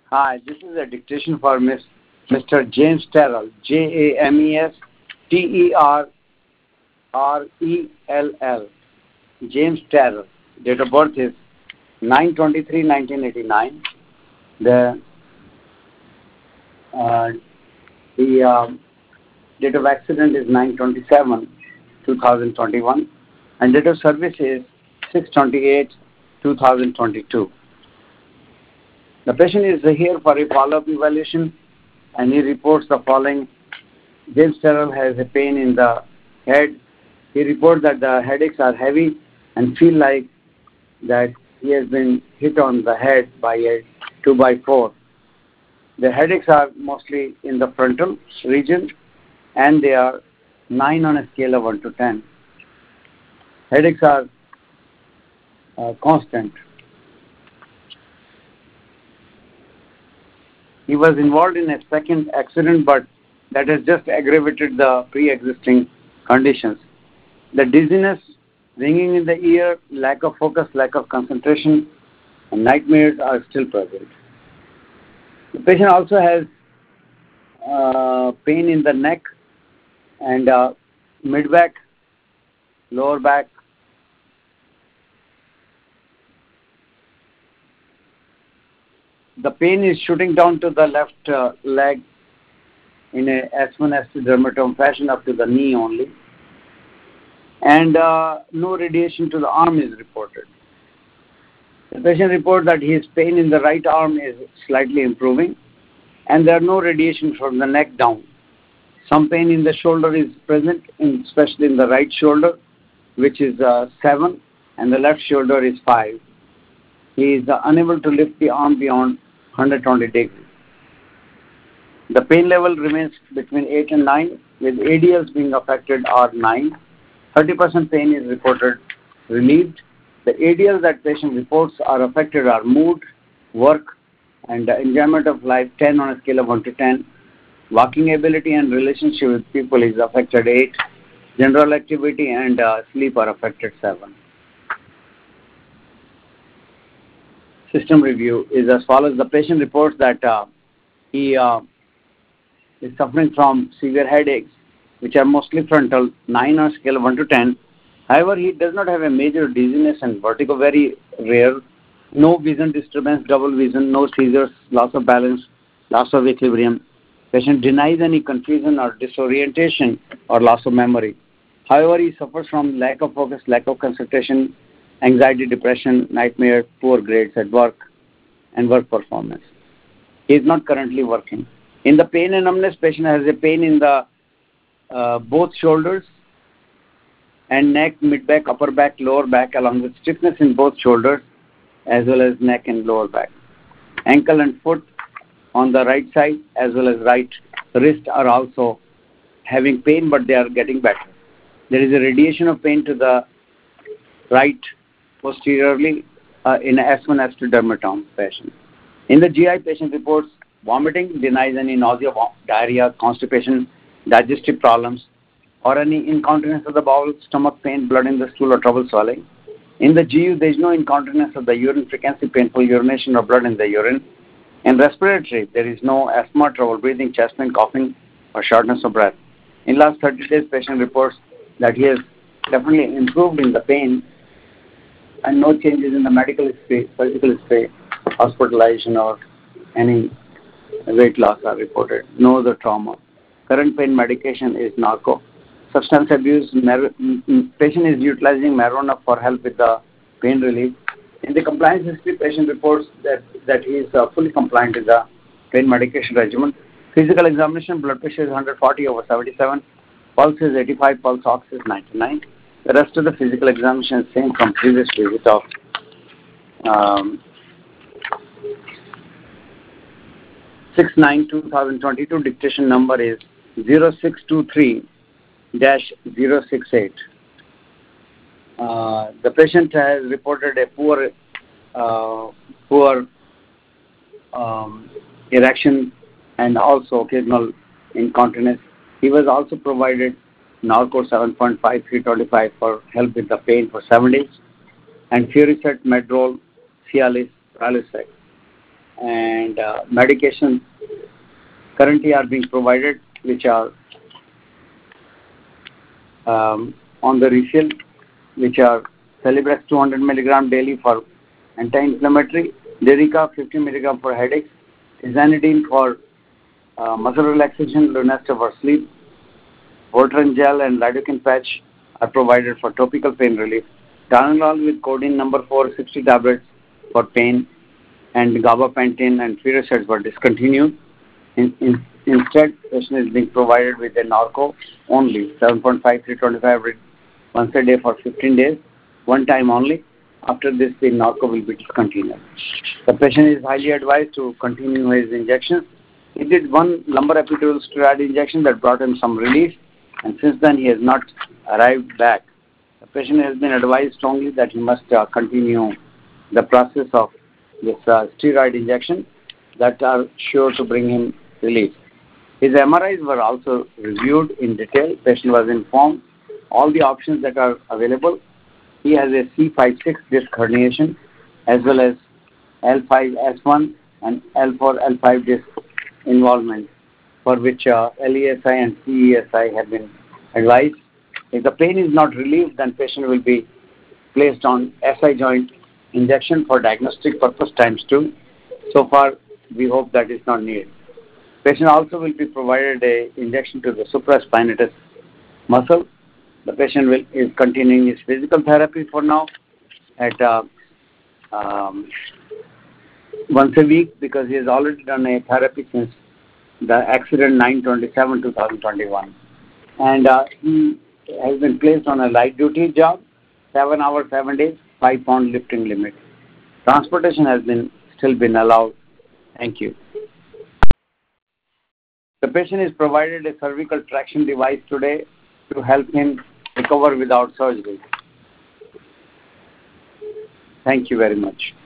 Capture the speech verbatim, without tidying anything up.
Hi, this is a dictation for Miss Mister James Terrell, J A M E S T E R R E L L, James Terrell. Date of birth is nine twenty-three nineteen eighty-nine. The uh, the um, date of accident is nine twenty-seven two thousand twenty-one, and date of service is six twenty-eight two thousand twenty-two. The patient is here for a follow-up evaluation, and he reports the following. James Terrell has a pain in the head. He reports that the headaches are heavy and feel like that he has been hit on the head by a two by four. The headaches are mostly in the frontal region, and they are nine on a scale of one to ten. Headaches are uh, constant. He was involved in a second accident, but that has just aggravated the pre-existing conditions. The dizziness, ringing in the ear, lack of focus, lack of concentration, and nightmares are still present. The patient also has uh, pain in the neck and uh, mid-back, lower back. The pain is shooting down to the left uh, leg in a S one S two dermatome fashion up to the knee only. And uh, no radiation to the arm is reported. The patient reports that his pain in the right arm is slightly improving, and there are no radiation from the neck down. Some pain in the shoulder is present, in, especially in the right shoulder, which is uh, seven, and the left shoulder is five. He is uh, unable to lift the arm beyond one hundred twenty degrees. The pain level remains between eight and nine, with A D Ls being affected are nine. thirty percent pain is reported relieved. The A D Ls that patient reports are affected are mood, work, and uh, enjoyment of life ten on a scale of one to ten. Walking ability and relationship with people is affected eight. General activity and uh, sleep are affected seven. System review is as follows. The patient reports that uh, he uh, is suffering from severe headaches, which are mostly frontal, nine on a scale of one to ten. However, he does not have a major dizziness and vertigo, very rare. No vision disturbance, double vision, no seizures, loss of balance, loss of equilibrium. Patient denies any confusion or disorientation or loss of memory. However, he suffers from lack of focus, lack of concentration, anxiety, depression, nightmare, poor grades at work, and work performance. He is not currently working. In the pain and numbness, patient has a pain in the uh, both shoulders and neck, mid-back, upper back, lower back, along with stiffness in both shoulders as well as neck and lower back. Ankle and foot on the right side as well as right wrist are also having pain, but they are getting better. There is a radiation of pain to the right posteriorly uh, in a S one S two dermatome fashion. In the G I, patient reports vomiting, denies any nausea, diarrhea, constipation, digestive problems, or any incontinence of the bowel, stomach pain, blood in the stool, or trouble swallowing. In the G U, there is no incontinence of the urine frequency, painful urination, or blood in the urine. In respiratory, there is no asthma, trouble breathing, chest pain, coughing, or shortness of breath. In last thirty days, patient reports that he has definitely improved in the pain and no changes in the medical history, physical history, hospitalization, or any weight loss are reported. No other trauma. Current pain medication is narco. Substance abuse, mar- patient is utilizing marijuana for help with the pain relief. In the compliance history, patient reports that, that he is uh, fully compliant with the pain medication regimen. Physical examination, blood pressure is one hundred forty over seventy-seven, pulse is eighty-five, pulse ox is ninety-nine. The rest of the physical examination is same from previous visit of um, six nine two thousand twenty-two. Dictation number is zero six two three dash zero six eight. Uh, the patient has reported a poor, uh, poor um, erection and also occasional incontinence. He was also provided Norco seven point five three twenty-five for help with the pain for seven days, and Furiset, Medrol, Cialis, Pralisec. and uh, medications currently are being provided, which are um, on the refill, which are Celebrex two hundred milligram daily for anti-inflammatory, Lyrica fifty milligram for headaches, Tizanidine for uh, muscle relaxation, Lunesta for sleep, Voltaren gel and lidocaine patch are provided for topical pain relief. Tylenol with codeine number four sixty tablets for pain, and gabapentin and Furosemide were discontinued. In, in, instead, patient is being provided with a Norco only, seven point five three twenty-five once a day for fifteen days, one time only. After this, the Norco will be discontinued. The patient is highly advised to continue his injections. He did one lumbar epidural steroid injection that brought him some relief, and since then he has not arrived back. The patient has been advised strongly that he must uh, continue the process of this uh, steroid injection that are sure to bring him relief. His M R Is were also reviewed in detail. Patient was informed all the options that are available. He has a C five six disc herniation as well as L five S one and L four L five disc involvement, for which uh, L E S I and C E S I have been advised. If the pain is not relieved, then patient will be placed on S I joint injection for diagnostic purpose times two. So far, we hope that is not needed. Patient also will be provided a injection to the supraspinatus muscle. The patient will is continuing his physical therapy for now at uh, um, once a week, because he has already done a therapy since the accident nine twenty-seven twenty twenty-one, and uh, he has been placed on a light duty job, seven hours, seven days, five pound lifting limit. Transportation has been still been allowed. Thank you. The patient is provided a cervical traction device today to help him recover without surgery. Thank you very much.